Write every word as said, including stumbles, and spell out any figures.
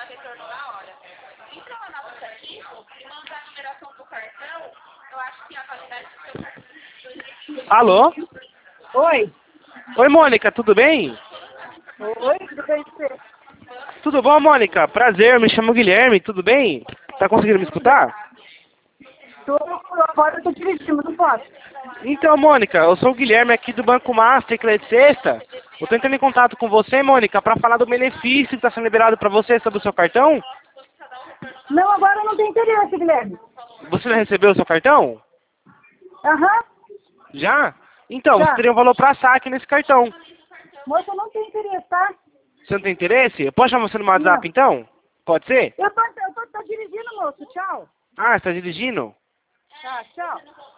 retornou na hora. Entra lá na aplicativo e manda a numeração do cartão, eu acho que a validade do seu cartão. Alô? Oi. Oi, Mônica, tudo bem? Oi, tudo bem você? Tudo bom, Mônica? Prazer, eu me chamo Guilherme, tudo bem? Tá conseguindo me escutar? Tô, agora eu tô dirigindo, não posso. Então, Mônica, eu sou o Guilherme aqui do Banco Master, que é de sexta. Eu tô entrando em contato com você, Mônica, para falar do benefício que está sendo liberado para você sobre o seu cartão. Não, agora eu não tenho interesse, Guilherme. Você já recebeu o seu cartão? Aham. Já? Então, Já. você teria um valor para saque nesse cartão. Moça, eu não tenho interesse, tá? Você não tem interesse? Eu posso chamar você no WhatsApp, Não. então? Pode ser? Eu tô, eu tô, tô dirigindo, moço. Tchau. Ah, você está dirigindo? Tá, tchau.